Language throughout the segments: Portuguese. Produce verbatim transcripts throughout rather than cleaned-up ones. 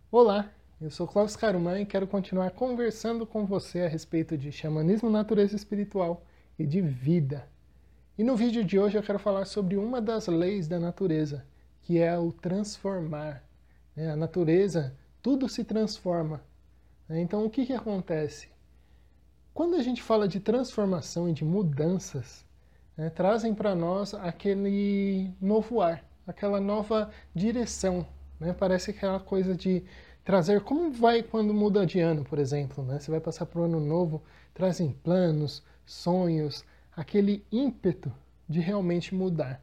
Olá, eu sou Cláudio Caruman e quero continuar conversando com você a respeito de xamanismo, natureza espiritual e de vida. E no vídeo de hoje eu quero falar sobre uma das leis da natureza, que é o transformar. A natureza, tudo se transforma. Então o que, que acontece? Quando a gente fala de transformação e de mudanças, né, trazem para nós aquele novo ar, aquela nova direção. Né? Parece aquela coisa de trazer, como vai quando muda de ano, por exemplo. Né? Você vai passar para o ano novo, trazem planos, sonhos, aquele ímpeto de realmente mudar.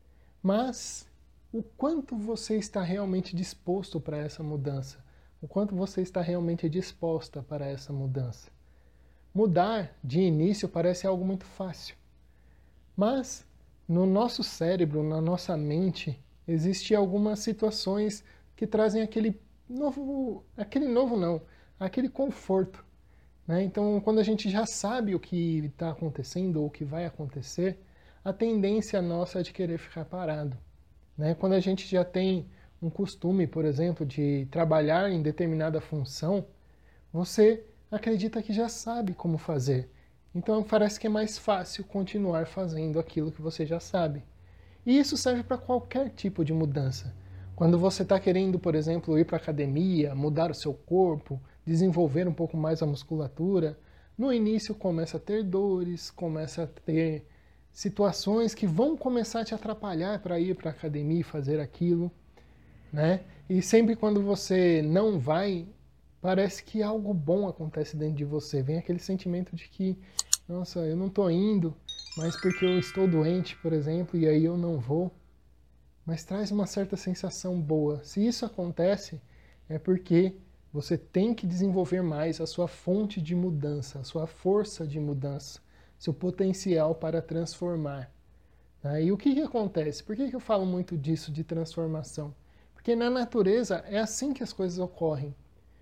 Mas o quanto você está realmente disposto para essa mudança? O quanto você está realmente disposta para essa mudança? Mudar de início parece algo muito fácil. Mas no nosso cérebro, na nossa mente, existem algumas situações que trazem aquele novo, aquele novo não, aquele conforto. Né? Então, quando a gente já sabe o que está acontecendo ou o que vai acontecer, a tendência nossa é de querer ficar parado. Né? Quando a gente já tem um costume, por exemplo, de trabalhar em determinada função, você acredita que já sabe como fazer. Então parece que é mais fácil continuar fazendo aquilo que você já sabe. E isso serve para qualquer tipo de mudança. Quando você está querendo, por exemplo, ir para a academia, mudar o seu corpo, desenvolver um pouco mais a musculatura, no início começa a ter dores, começa a ter situações que vão começar a te atrapalhar para ir para a academia e fazer aquilo. Né? E sempre quando você não vai, parece que algo bom acontece dentro de você. Vem aquele sentimento de que, nossa, eu não estou indo, mas porque eu estou doente, por exemplo, e aí eu não vou. Mas traz uma certa sensação boa. Se isso acontece, é porque você tem que desenvolver mais a sua fonte de mudança, a sua força de mudança, seu potencial para transformar. E o que, que acontece? Por que, que eu falo muito disso de transformação? Porque na natureza é assim que as coisas ocorrem.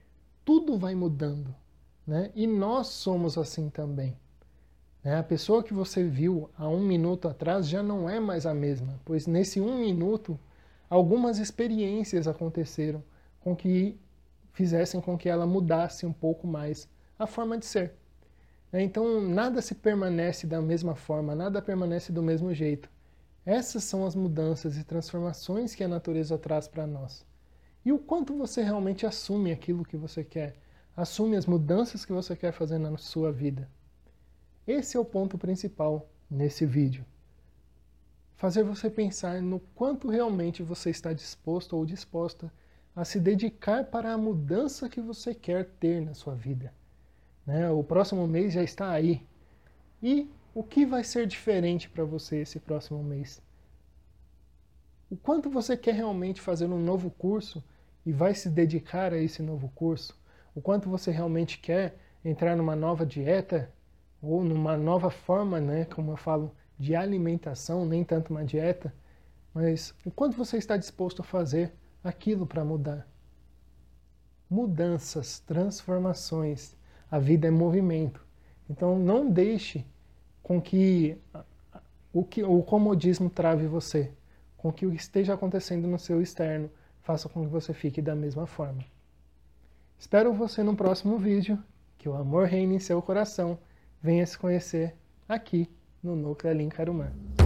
Tudo vai mudando, né? E nós somos assim também. Né? A pessoa que você viu há um minuto atrás já não é mais a mesma, pois nesse um minuto algumas experiências aconteceram com que fizessem com que ela mudasse um pouco mais a forma de ser. Então nada se permanece da mesma forma, nada permanece do mesmo jeito. Essas são as mudanças e transformações que a natureza traz para nós. E o quanto você realmente assume aquilo que você quer, assume as mudanças que você quer fazer na sua vida. Esse é o ponto principal nesse vídeo. Fazer você pensar no quanto realmente você está disposto ou disposta a se dedicar para a mudança que você quer ter na sua vida. Né? O próximo mês já está aí. E o que vai ser diferente para você esse próximo mês? O quanto você quer realmente fazer um novo curso e vai se dedicar a esse novo curso? O quanto você realmente quer entrar numa nova dieta ou numa nova forma, né, como eu falo, de alimentação, nem tanto uma dieta, mas o quanto você está disposto a fazer aquilo para mudar? Mudanças, transformações, a vida é movimento. Então não deixe com que o, que, o comodismo trave você, com que o que esteja acontecendo no seu externo faça com que você fique da mesma forma. Espero você no próximo vídeo, que o amor reine em seu coração, venha se conhecer aqui no Núcleo Alim Caruman.